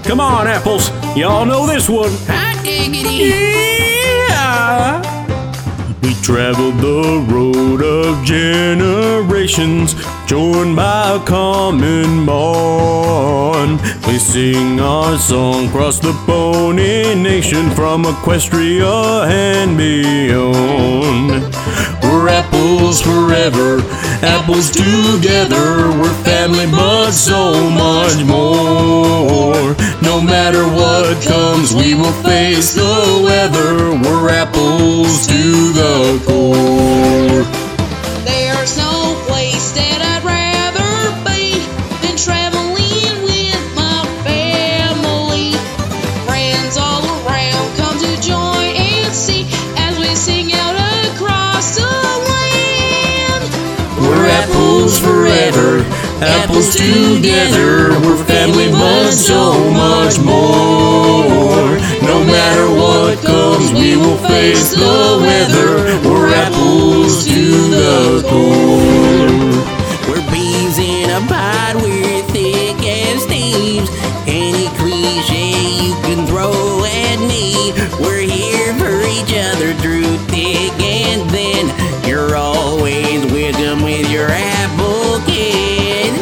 Come on, apples. Y'all know this one. Hot diggity. Yeah. We traveled the road of generations, joined by a common bond. We sing our song across the Pony Nation, from Equestria and beyond. We're apples forever, apples together. We're family but so much more. No matter what comes, we will face the weather. We're apples to the core. There's no place that I'd rather be than traveling with my family. Friends all around come to join and see as we sing out across the land. We're apples forever, apples together. We're family but so much more. No matter what comes, we will face the weather. We're apples to the core. We're bees in a pod, we're thick as thieves. Any cliche you can throw at me, we're here for each other through thick and thin. You're always welcome with your apple kid.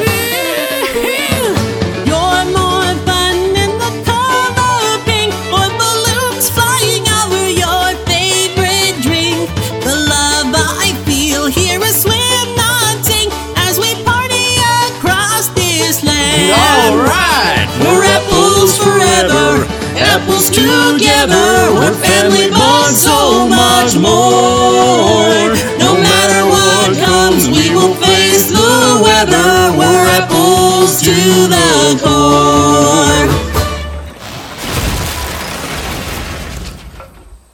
You're more fun than the color pink, or balloons flying over your favorite drink. The love I feel here is swim, not sink, as we party across this land. All right, We're apples forever, apples together. We're family but so much more. No matter what comes, we will face the weather. We're apples to the core.